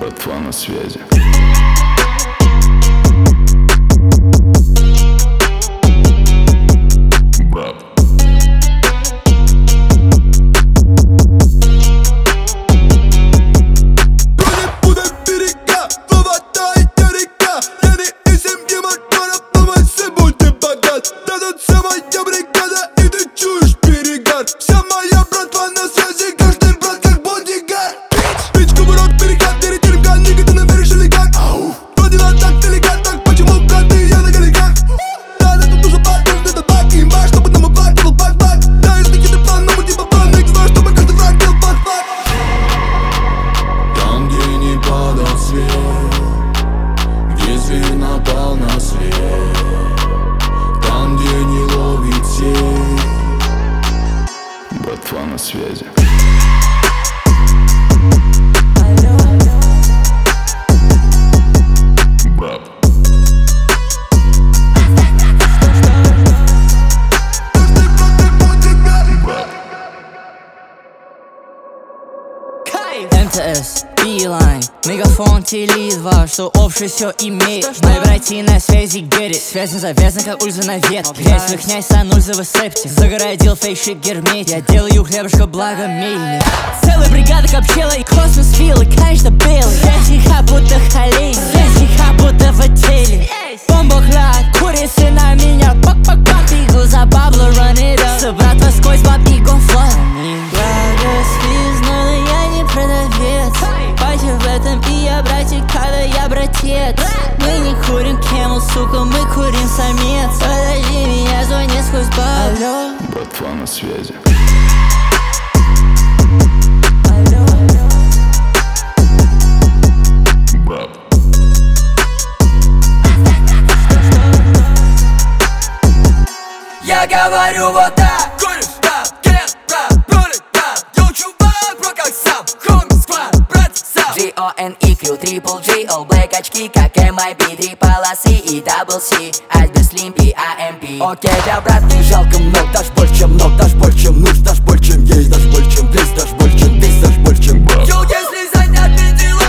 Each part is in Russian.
Братва на связи. Брат. Где зверь напал на свет, там, где не ловит сеть. Братва на связи. Брат. МТС, Билайн, Мегафон, Теле2, что общее все имеет. Мои братья на связи, get it. Связь не завязана, как ульза на ветке. Грязь в князь, санульза в септе. Загородил фейшик герметик. Я делаю хлебушка, благо мельник. Целая бригада копчела и космос вилла, конечно белый. Связь их будто холей, связь их будто в отеле. Бомбохлад, курицы на меня, пак-пак-пак. Бегу за бабло, run it up. Собратва сквозь баб и гонфлот. Благо связной, но я не продавец. Бачу в этом и я братик, когда я братец. Мы не курим Camel, сука, мы курим самец. Подожди, меня звонит сквозь бар. Алло. Братва на связи. Алло. Брат. Я говорю вот так. Говоришь, да, get, брат, пролетар. Йоу, чувак, бро, как сам. Хоми, сквад, брат, сам. G-O-N-E-Q, Triple G, All Black очки, как MIB. 3 полосы и Double C, Альберт Слимпи, AMP. Окей, да, брат, не жалко много. Дашь больше, чем много, дашь больше, чем нужно. Дашь больше, чем есть, дашь больше, чем близ. Дашь больше, чем здесь, дашь больше, чем брат. Йоу, если занятны дела,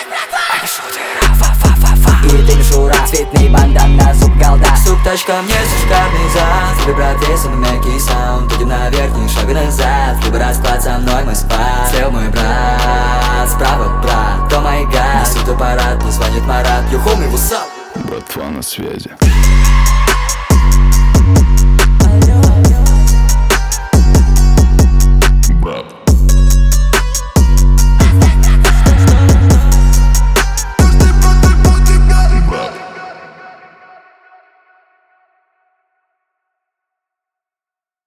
и ты мишура, цветный бандан на зуб голда. Суп, тачка, мне шикарный зад. Тебе, брат, если на мягкий саунд, идем на верхний, шаг назад. Либо расклад со мной, мой спад. Слева мой брат, справа брат. О май гад, несут аппарат, мне звонит Марат. Yo, homie, what's up? Братва на связи.